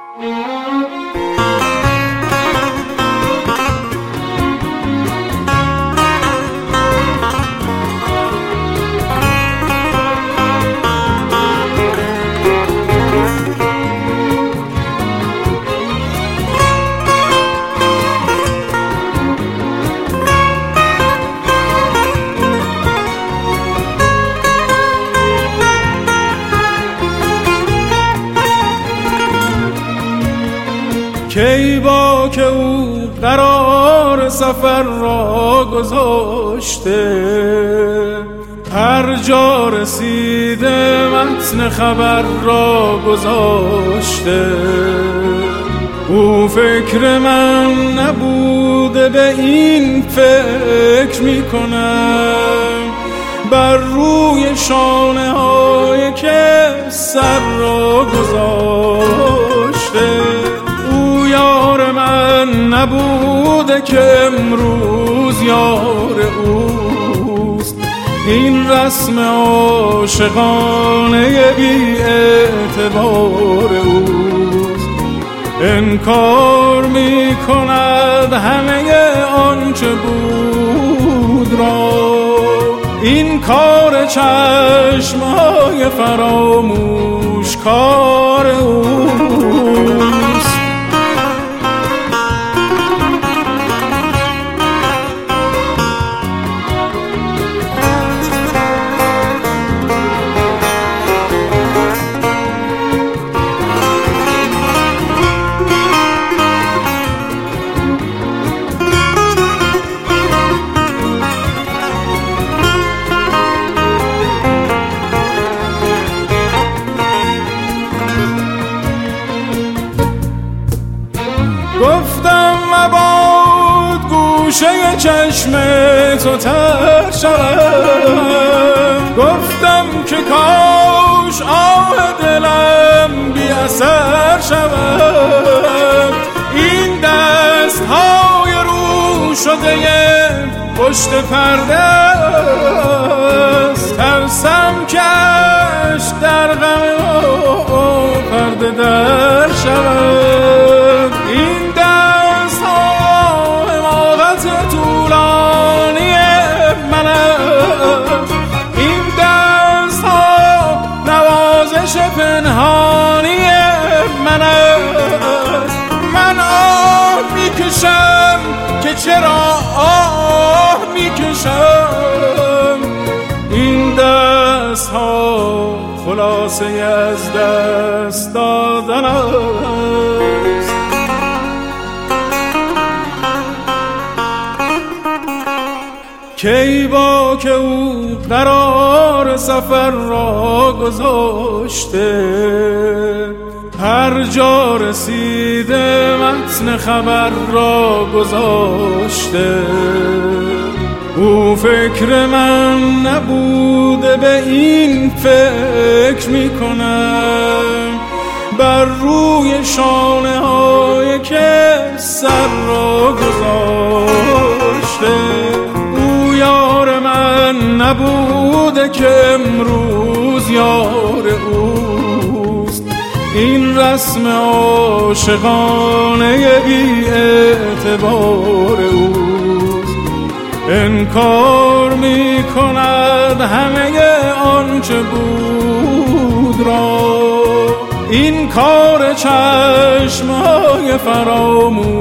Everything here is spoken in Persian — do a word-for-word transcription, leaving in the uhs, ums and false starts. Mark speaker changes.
Speaker 1: کی با که او قرار سفر را گذاشته، هر جا رسیده متن خبر را گذاشته. او فکر من نبوده به این فکر میکنم، بر روی شانه های که سر را گذاشته. یار من نبوده که امروز یار اوست، این رسم عاشقانه بی اعتبار اوست. انکار می کند همه آنچه بود را، این کار چشمای فراموش کار اوست. گفتم مباد گوشه چشم تو تر شود، گفتم که کاش آه دلم بی اثر شود. این دست های رو شده پشت پرده است، ترسم کش در غم پرده در شود. این دست ها حماقت طولانی من است، این دست ها نوازش پنهانی من است. من آه میکشم که چرا آه میکشم، این دست ها خلاصه از دست دادن است. کی با که او قرار سفر را گذاشته، هر جا رسیده متن خبر را گذاشته. او فکر من نبوده به این فکر میکنم، بر روی شانه های که سر را گذاشته. او یار من نبوده که امروز یار اوست، این رسم عاشقانه بی اعتبار اوست. انکار می کند همه آنچه بود را، این کار چشمای فراموش